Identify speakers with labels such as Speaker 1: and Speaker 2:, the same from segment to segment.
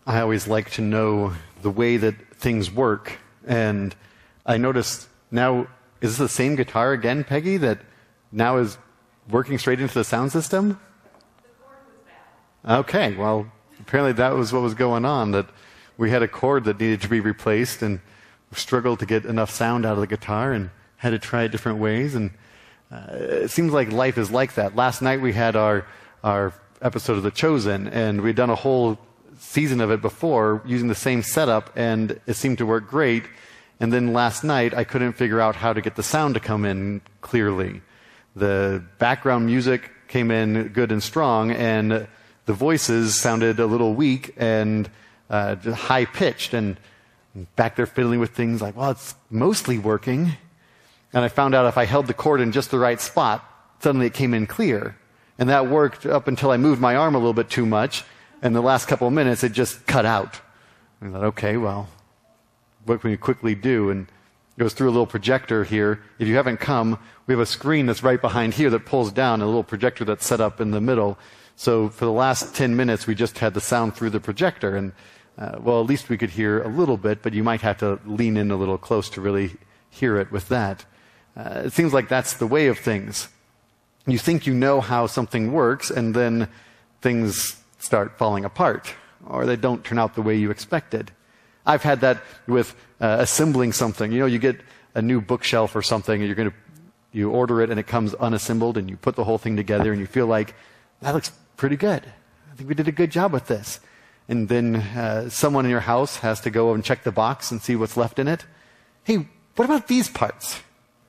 Speaker 1: I always like to know the way that things work. And I noticed now, is this the same guitar again, Peggy, that now is working straight into the sound system?
Speaker 2: The cord was bad.
Speaker 1: Okay, well, apparently that was what was going on, that we had a cord that needed to be replaced and struggled to get enough sound out of the guitar and had to try it different ways. And it seems like life is like that. Last night we had our episode of The Chosen, and we'd done a whole season of it before using the same setup, and it seemed to work great. And then last night I couldn't figure out how to get the sound to come in clearly. The background music came in good and strong, and the voices sounded a little weak and high-pitched, and back there fiddling with things like, well, it's mostly working. And I found out if I held the cord in just the right spot, suddenly it came in clear. And that worked up until I moved my arm a little bit too much, and the last couple of minutes it just cut out. And I thought, okay, well, what can we quickly do? And it was through a little projector here. If you haven't come, we have a screen that's right behind here that pulls down, a little projector that's set up in the middle. So for the last 10 minutes, we just had the sound through the projector. And, well, at least we could hear a little bit, but you might have to lean in a little close to really hear it with that. It seems like that's the way of things. You think you know how something works, and then things start falling apart, or they don't turn out the way you expected. I've had that with assembling something. You know, you get a new bookshelf or something, and you order it, and it comes unassembled, and you put the whole thing together, and you feel like, that looks pretty good. I think we did a good job with this. And then someone in your house has to go and check the box and see what's left in it. Hey, what about these parts?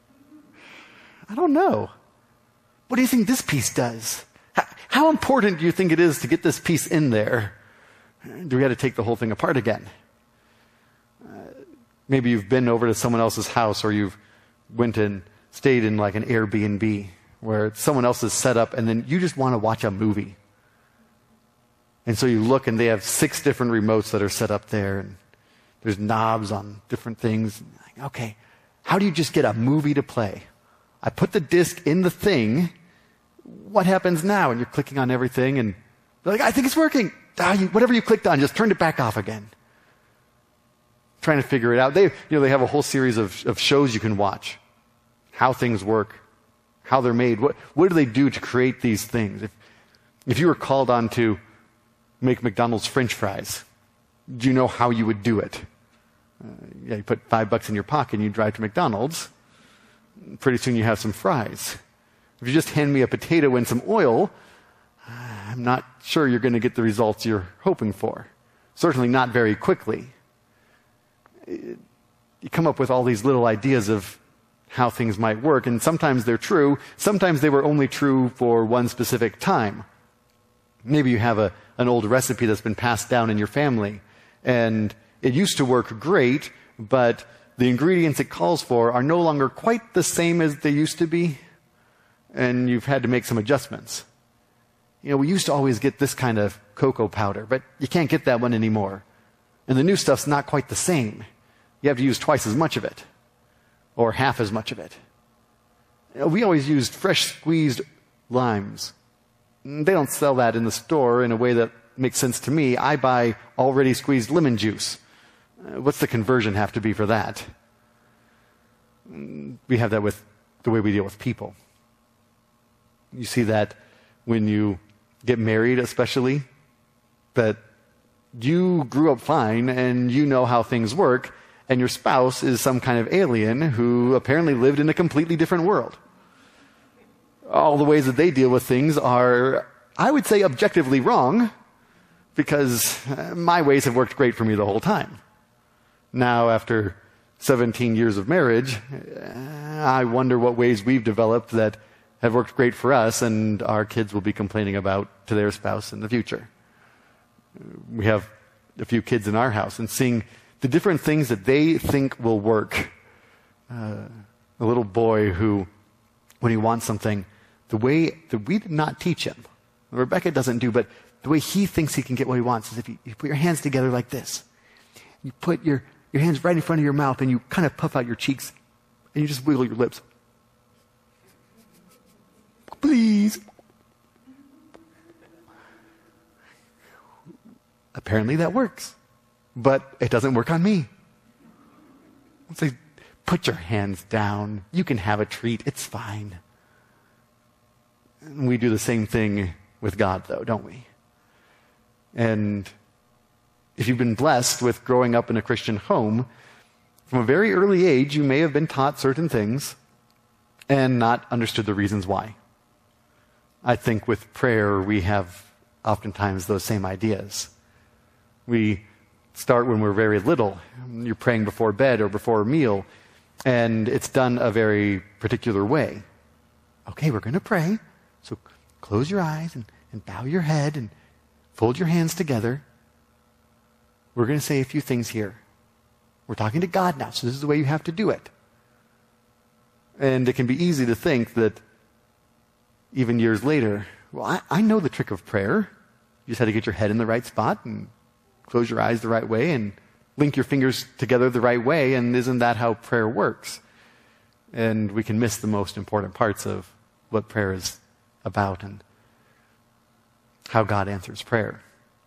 Speaker 1: I don't know. What do you think this piece does? How important do you think it is to get this piece in there? Do we have to take the whole thing apart again? Maybe you've been over to someone else's house, or you've went and stayed in like an Airbnb where it's someone else's setup, and then you just want to watch a movie. And so you look, and they have 6 different remotes that are set up there, and there's knobs on different things. Okay, how do you just get a movie to play? I put the disc in the thing. What happens now? And you're clicking on everything, and they're like, I think it's working. Whatever you clicked on, just turned it back off again. Trying to figure it out. They have a whole series of shows you can watch. How things work. How they're made. What do they do to create these things? If you were called on to make McDonald's French fries, do you know how you would do it? You put $5 in your pocket and you drive to McDonald's. Pretty soon you have some fries. If you just hand me a potato and some oil, I'm not sure you're going to get the results you're hoping for. Certainly not very quickly. You come up with all these little ideas of how things might work, and sometimes they're true. Sometimes they were only true for one specific time. Maybe you have an old recipe that's been passed down in your family, and it used to work great, but the ingredients it calls for are no longer quite the same as they used to be, and you've had to make some adjustments. You know, we used to always get this kind of cocoa powder, but you can't get that one anymore. And the new stuff's not quite the same. You have to use twice as much of it, or half as much of it. You know, we always used fresh squeezed limes. They don't sell that in the store in a way that makes sense to me. I buy already squeezed lemon juice. What's the conversion have to be for that? We have that with the way we deal with people. You see that when you get married, especially, that you grew up fine and you know how things work, and your spouse is some kind of alien who apparently lived in a completely different world. All the ways that they deal with things are, I would say, objectively wrong, because my ways have worked great for me the whole time. Now, after 17 years of marriage, I wonder what ways we've developed that have worked great for us and our kids will be complaining about to their spouse in the future. We have a few kids in our house, and seeing the different things that they think will work. A little boy who, when he wants something, the way that we did not teach him, Rebecca doesn't do, but the way he thinks he can get what he wants is if you put your hands together like this. You put your hands right in front of your mouth and you kind of puff out your cheeks and you just wiggle your lips. Please. apparently that works. But it doesn't work on me. It's like, put your hands down. You can have a treat. It's fine. And we do the same thing with God, though, don't we? And if you've been blessed with growing up in a Christian home, from a very early age, you may have been taught certain things and not understood the reasons why. I think with prayer, we have oftentimes those same ideas. We start when we're very little. You're praying before bed or before a meal, and it's done a very particular way. Okay, we're going to pray, so close your eyes and bow your head and fold your hands together. We're going to say a few things here. We're talking to God now, so this is the way you have to do it. And it can be easy to think that even years later, well, I know the trick of prayer. You just had to get your head in the right spot and close your eyes the right way and link your fingers together the right way, and isn't that how prayer works? And we can miss the most important parts of what prayer is about and how God answers prayer.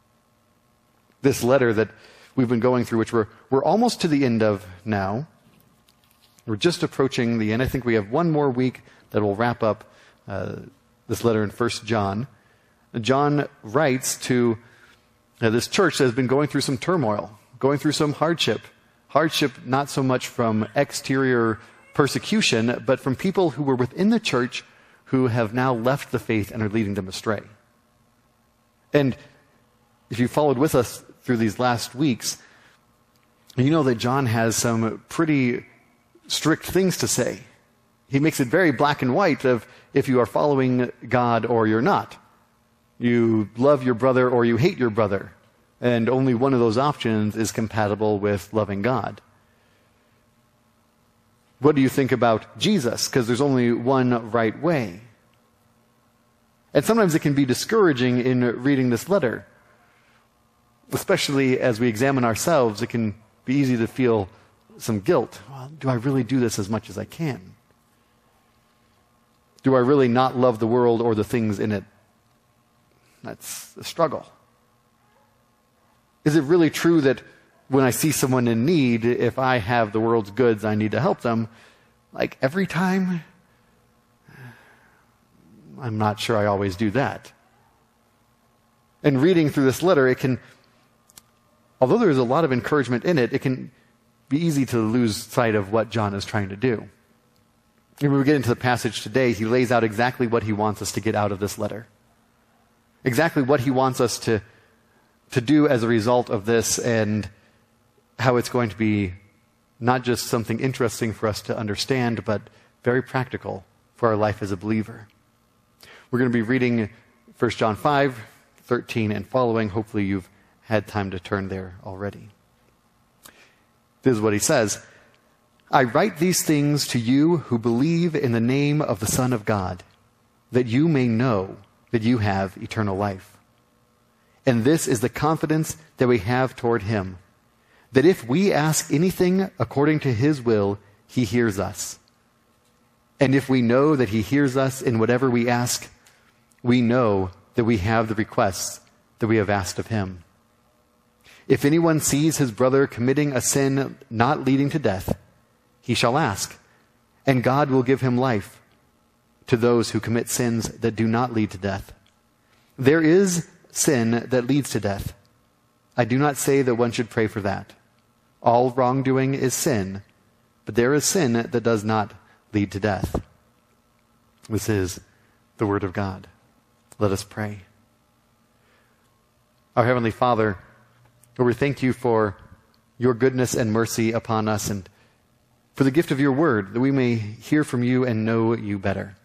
Speaker 1: This letter that we've been going through, which we're almost to the end of now. We're just approaching the end. I think we have one more week that will wrap up this letter in 1 John. John writes to this church that has been going through some turmoil, going through some hardship. Hardship not so much from exterior persecution, but from people who were within the church who have now left the faith and are leading them astray. And if you followed with us through these last weeks, you know that John has some pretty strict things to say. He makes it very black and white of if you are following God or you're not. You love your brother or you hate your brother. And only one of those options is compatible with loving God. What do you think about Jesus? Because there's only one right way. And sometimes it can be discouraging in reading this letter. Especially as we examine ourselves, it can be easy to feel some guilt. Well, do I really do this as much as I can? Do I really not love the world or the things in it? That's a struggle. Is it really true that when I see someone in need, if I have the world's goods, I need to help them? Like every time? I'm not sure I always do that. And reading through this letter, it can, although there's a lot of encouragement in it, it can be easy to lose sight of what John is trying to do. And when we get into the passage today, he lays out exactly what he wants us to get out of this letter. Exactly what he wants us to do as a result of this, and how it's going to be not just something interesting for us to understand, but very practical for our life as a believer. We're going to be reading 1 John 5, 13 and following. Hopefully you've had time to turn there already. This is what he says. I write these things to you who believe in the name of the Son of God, that you may know that you have eternal life. And this is the confidence that we have toward him, that if we ask anything according to his will, he hears us. And if we know that he hears us in whatever we ask, we know that we have the requests that we have asked of him. If anyone sees his brother committing a sin not leading to death, he shall ask, and God will give him life to those who commit sins that do not lead to death. There is sin that leads to death. I do not say that one should pray for that. All wrongdoing is sin, but there is sin that does not lead to death. This is the word of God. Let us pray. Our Heavenly Father, Lord, we thank you for your goodness and mercy upon us, and for the gift of your word, that we may hear from you and know you better.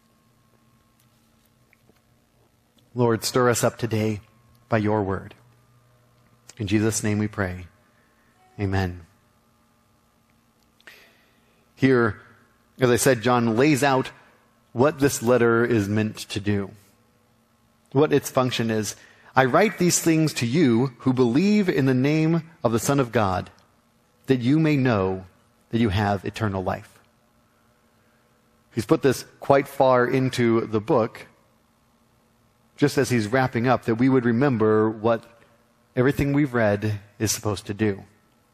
Speaker 1: Lord, stir us up today by your word. In Jesus' name we pray. Amen. Here, as I said, John lays out what this letter is meant to do, what its function is. I write these things to you who believe in the name of the Son of God, that you may know that you have eternal life. He's put this quite far into the book, just as he's wrapping up, that we would remember what everything we've read is supposed to do.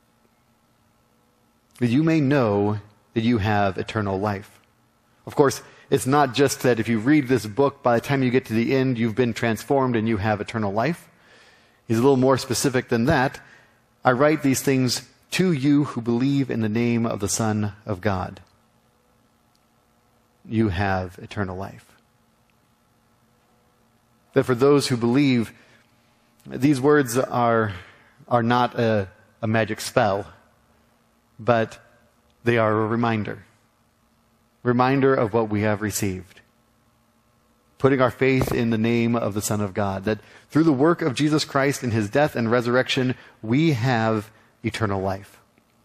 Speaker 1: That you may know that you have eternal life. Of course, it's not just that if you read this book, by the time you get to the end, you've been transformed and you have eternal life. He's a little more specific than that. I write these things to you who believe in the name of the Son of God. You have eternal life. That for those who believe, these words are not a magic spell, but they are a reminder. Reminder of what we have received. Putting our faith in the name of the Son of God. That through the work of Jesus Christ in his death and resurrection, we have eternal life.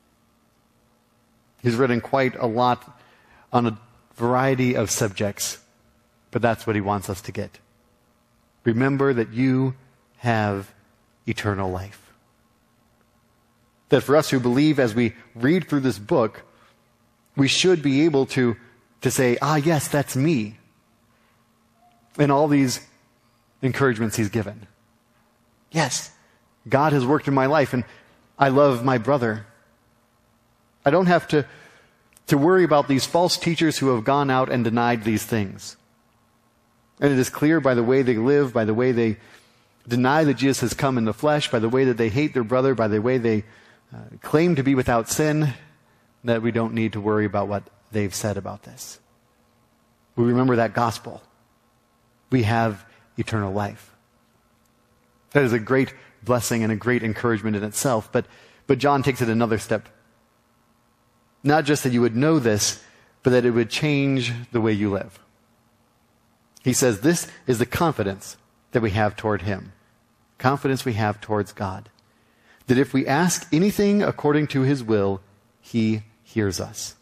Speaker 1: He's written quite a lot on a variety of subjects, but that's what he wants us to get. Remember that you have eternal life. That for us who believe, as we read through this book, we should be able to say, yes, that's me. And all these encouragements he's given. Yes, God has worked in my life, and I love my brother. I don't have to worry about these false teachers who have gone out and denied these things. And it is clear by the way they live, by the way they deny that Jesus has come in the flesh, by the way that they hate their brother, by the way they claim to be without sin, that we don't need to worry about what they've said about this. We remember that gospel. We have eternal life. That is a great blessing and a great encouragement in itself, but John takes it another step. Not just that you would know this, but that it would change the way you live. He says this is the confidence that we have toward him. Confidence we have towards God. That if we ask anything according to his will, he hears us.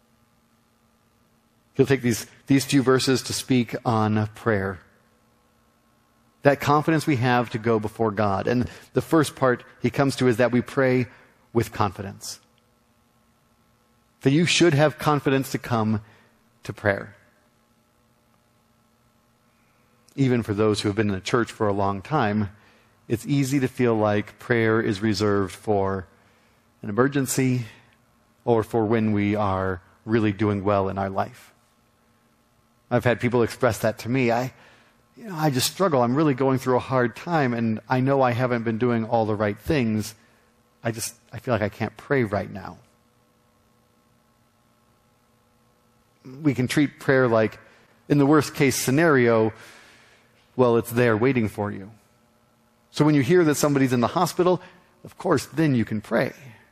Speaker 1: He'll take these few verses to speak on prayer. That confidence we have to go before God. And the first part he comes to is that we pray with confidence. That you should have confidence to come to prayer. Even for those who have been in the church for a long time, it's easy to feel like prayer is reserved for an emergency or for when we are really doing well in our life. I've had people express that to me. I just struggle. I'm really going through a hard time, and I know I haven't been doing all the right things. I feel like I can't pray right now. We can treat prayer like, in the worst case scenario, well, it's there waiting for you. So when you hear that somebody's in the hospital, of course, then you can pray.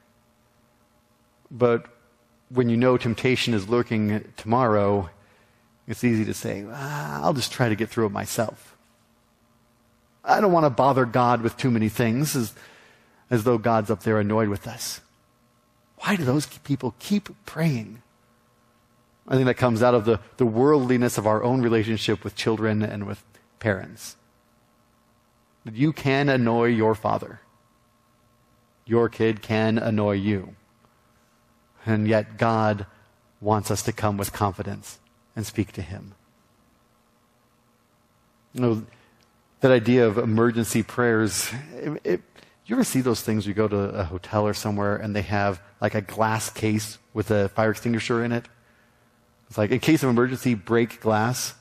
Speaker 1: But when you know temptation is lurking tomorrow, it's easy to say, I'll just try to get through it myself. I don't want to bother God with too many things, as though God's up there annoyed with us. Why do those people keep praying? I think that comes out of the worldliness of our own relationship with children and with parents. That you can annoy your father. Your kid can annoy you. And yet God wants us to come with confidence and speak to him. That idea of emergency prayers, you ever see those things you go to a hotel or somewhere and they have like a glass case with a fire extinguisher in it? It's like, in case of emergency, break glass.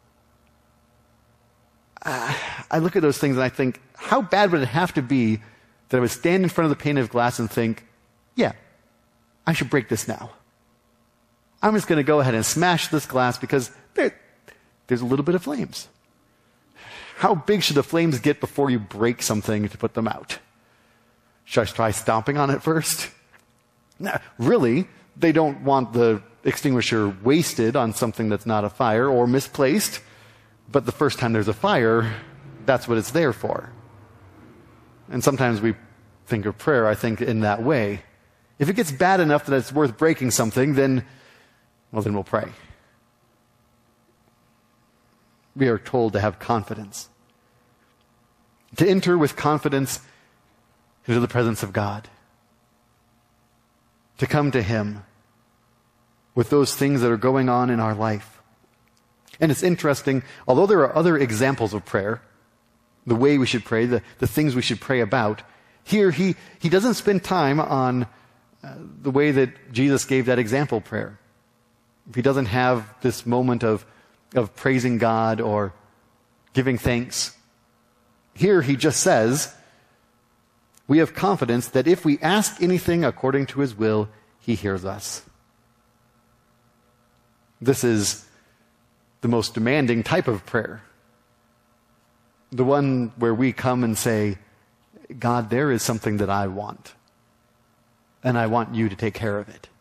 Speaker 1: I look at those things and I think, how bad would it have to be that I would stand in front of the pane of glass and think, yeah, I should break this now. I'm just going to go ahead and smash this glass because there's a little bit of flames. How big should the flames get before you break something to put them out? Should I try stomping on it first? No, really, they don't want the extinguisher wasted on something that's not a fire or misplaced. But the first time there's a fire, that's what it's there for. And sometimes we think of prayer, I think, in that way. If it gets bad enough that it's worth breaking something, then we'll pray. We are told to have confidence. To enter with confidence into the presence of God. To come to him with those things that are going on in our life. And it's interesting, although there are other examples of prayer the way we should pray, the things we should pray about. Here, he doesn't spend time on the way that Jesus gave that example prayer. He doesn't have this moment of praising God or giving thanks. Here he just says, we have confidence that if we ask anything according to his will, he hears us. This is the most demanding type of prayer. The one where we come and say, God, there is something that I want, and I want you to take care of it.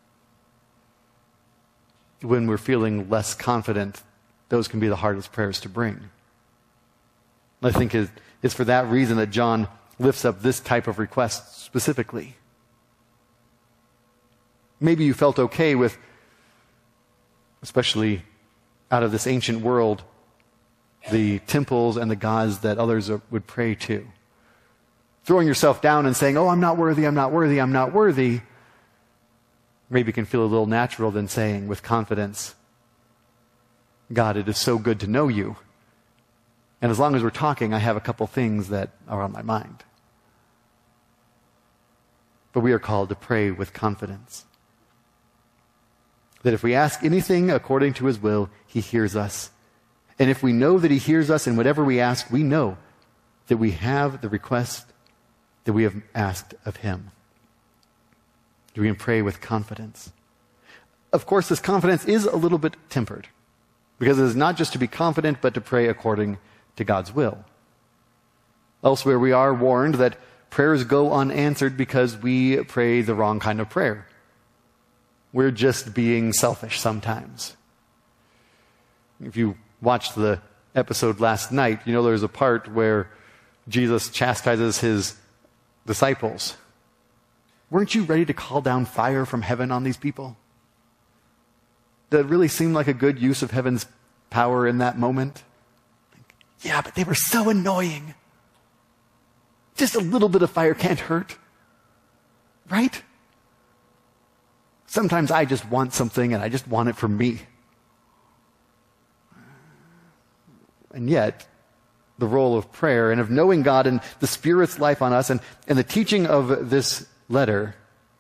Speaker 1: When we're feeling less confident, those can be the hardest prayers to bring. I think it's for that reason that John lifts up this type of request specifically. Maybe you felt okay with, especially out of this ancient world, the temples and the gods that others would pray to. Throwing yourself down and saying, oh, I'm not worthy, I'm not worthy, I'm not worthy, maybe can feel a little natural than saying with confidence, God, it is so good to know you. And as long as we're talking, I have a couple things that are on my mind. But we are called to pray with confidence. That if we ask anything according to his will, he hears us. And if we know that he hears us in whatever we ask, we know that we have the request that we have asked of him. We can pray with confidence. Of course, this confidence is a little bit tempered, because it is not just to be confident, but to pray according to God's will. Elsewhere, we are warned that prayers go unanswered because we pray the wrong kind of prayer. We're just being selfish sometimes. If you watched the episode last night, you know there's a part where Jesus chastises his disciples. Weren't you ready to call down fire from heaven on these people? Did it really seem like a good use of heaven's power in that moment? Yeah, but they were so annoying. Just a little bit of fire can't hurt. Right? Sometimes I just want something and I just want it for me. And yet, the role of prayer and of knowing God and the Spirit's life on us and the teaching of this letter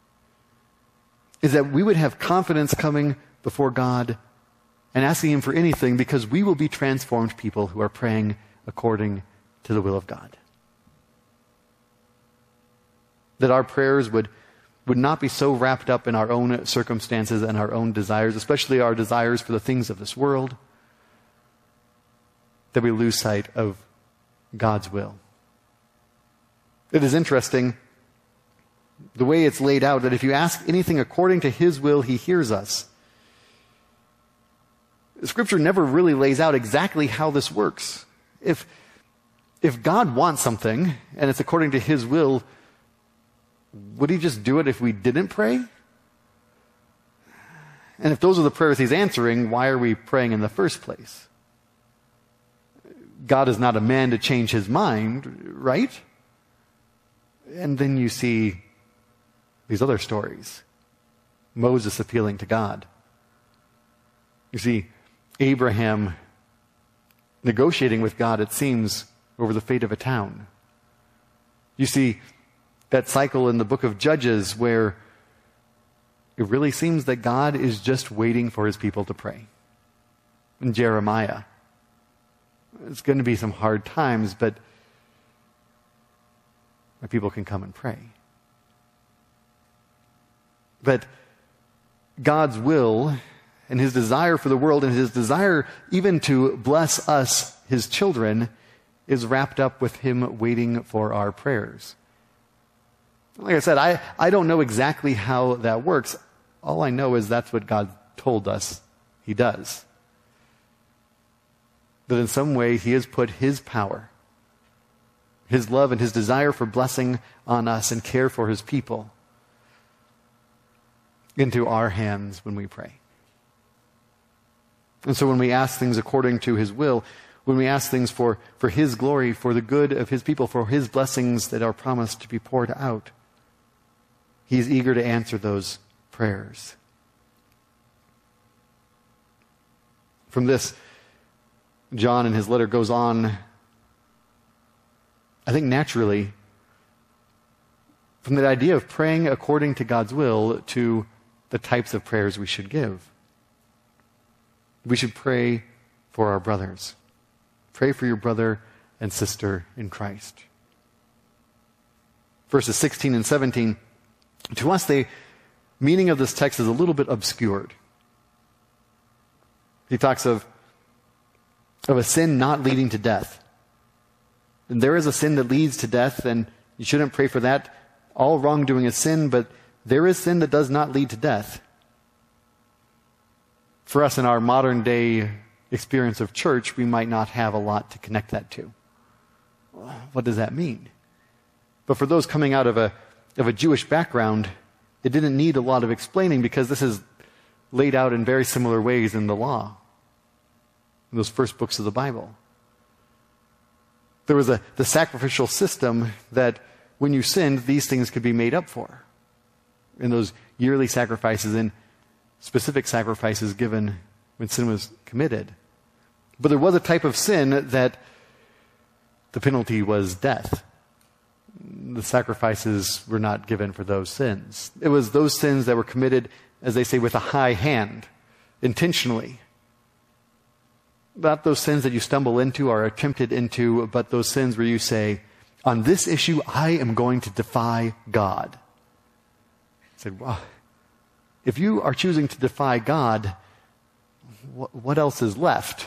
Speaker 1: is that we would have confidence coming before God and asking him for anything, because we will be transformed people who are praying according to the will of God. That our prayers would not be so wrapped up in our own circumstances and our own desires, especially our desires for the things of this world, that we lose sight of God's will. It is interesting the way it's laid out, that if you ask anything according to his will, he hears us. Scripture never really lays out exactly how this works. If God wants something and it's according to his will, would he just do it if we didn't pray? And if those are the prayers he's answering, why are we praying in the first place? God is not a man to change his mind, right? And then you see these other stories. Moses appealing to God. You see Abraham negotiating with God, it seems, over the fate of a town. You see that cycle in the book of Judges where it really seems that God is just waiting for his people to pray. In Jeremiah, it's going to be some hard times, but my people can come and pray. But God's will and his desire for the world and his desire even to bless us, his children, is wrapped up with him waiting for our prayers. Like I said, I don't know exactly how that works. All I know is that's what God told us he does. That in some way he has put his power, his love and his desire for blessing on us and care for his people into our hands when we pray. And so when we ask things according to his will, when we ask things for his glory, for the good of his people, for his blessings that are promised to be poured out, he is eager to answer those prayers. From this, John in his letter goes on I think naturally, from the idea of praying according to God's will to the types of prayers we should give. We should pray for our brothers. Pray for your brother and sister in Christ. Verses 16 and 17, to us the meaning of this text is a little bit obscured. He talks of a sin not leading to death. And there is a sin that leads to death, and you shouldn't pray for that. All wrongdoing is sin, but there is sin that does not lead to death. For us in our modern day experience of church, we might not have a lot to connect that to. What does that mean? But for those coming out of a Jewish background, it didn't need a lot of explaining because this is laid out in very similar ways in the law, in those first books of the Bible. There was the sacrificial system that when you sinned, these things could be made up for. In those yearly sacrifices and specific sacrifices given when sin was committed. But there was a type of sin that the penalty was death. The sacrifices were not given for those sins. It was those sins that were committed, as they say, with a high hand, intentionally. Not those sins that you stumble into or are tempted into, but those sins where you say, on this issue, I am going to defy God. I said, well, if you are choosing to defy God, what else is left?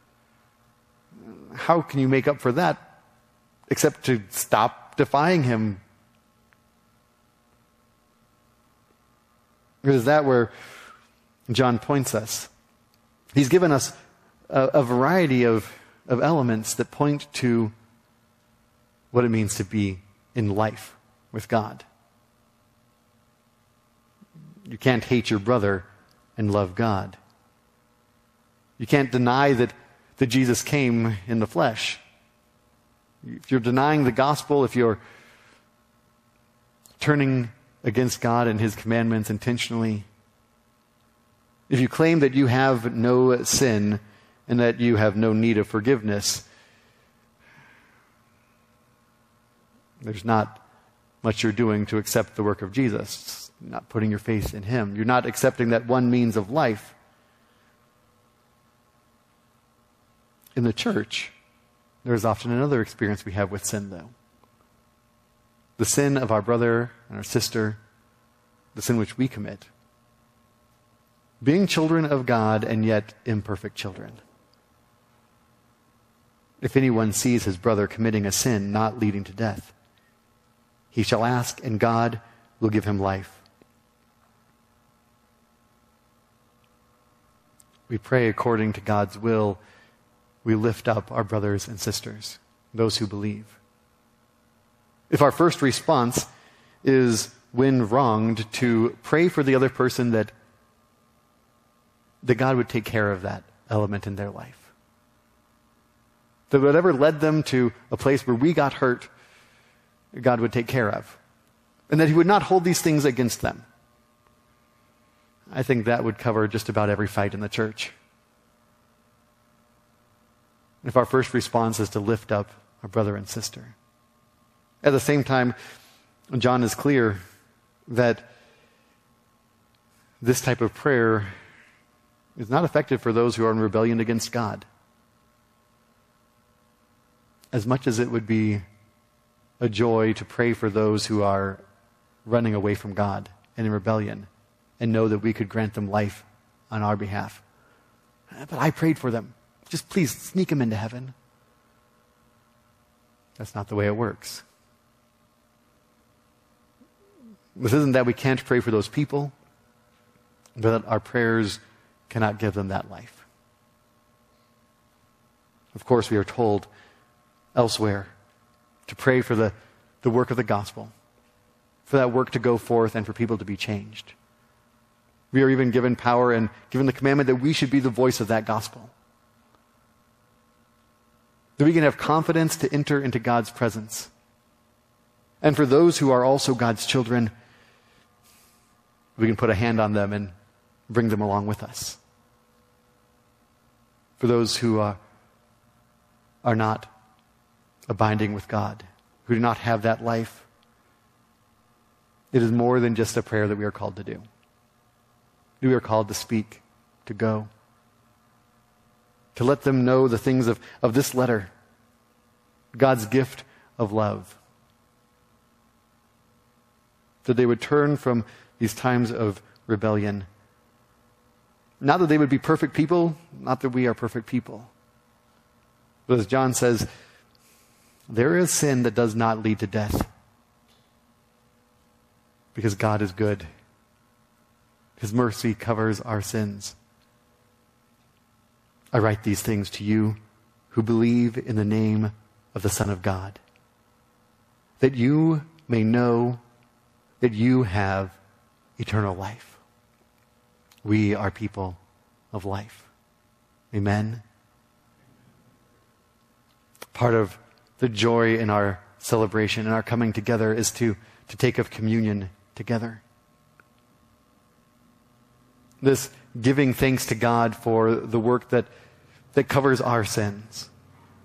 Speaker 1: How can you make up for that except to stop defying Him? Is that where John points us? He's given us a variety of elements that point to what it means to be in life with God. You can't hate your brother and love God. You can't deny that Jesus came in the flesh. If you're denying the gospel, if you're turning against God and His commandments intentionally, if you claim that you have no sin and that you have no need of forgiveness, there's not much you're doing to accept the work of Jesus. You're not putting your faith in Him. You're not accepting that one means of life. In the church, there's often another experience we have with sin, though. The sin of our brother and our sister, the sin which we commit. Being children of God and yet imperfect children. If anyone sees his brother committing a sin not leading to death, he shall ask, and God will give him life. We pray according to God's will. We lift up our brothers and sisters, those who believe. If our first response is, when wronged, to pray for the other person that God would take care of that element in their life. That whatever led them to a place where we got hurt, God would take care of. And that He would not hold these things against them. I think that would cover just about every fight in the church. If our first response is to lift up our brother and sister. At the same time, John is clear that this type of prayer is not effective for those who are in rebellion against God. As much as it would be a joy to pray for those who are running away from God and in rebellion and know that we could grant them life on our behalf. But I prayed for them. Just please sneak them into heaven. That's not the way it works. This isn't that we can't pray for those people, but that our prayers cannot give them that life. Of course, we are told elsewhere to pray for the work of the gospel, for that work to go forth and for people to be changed. We are even given power and given the commandment that we should be the voice of that gospel. That we can have confidence to enter into God's presence. And for those who are also God's children, we can put a hand on them and bring them along with us. For those who are not abiding with God, who do not have that life. It is more than just a prayer that we are called to do. We are called to speak, to go, to let them know the things of this letter, God's gift of love. That they would turn from these times of rebellion. Not that they would be perfect people, not that we are perfect people. But as John says, there is sin that does not lead to death. Because God is good. His mercy covers our sins. I write these things to you who believe in the name of the Son of God, that you may know that you have eternal life. We are people of life. Amen. Part of the joy in our celebration and our coming together is to take of communion together. This giving thanks to God for the work that covers our sins.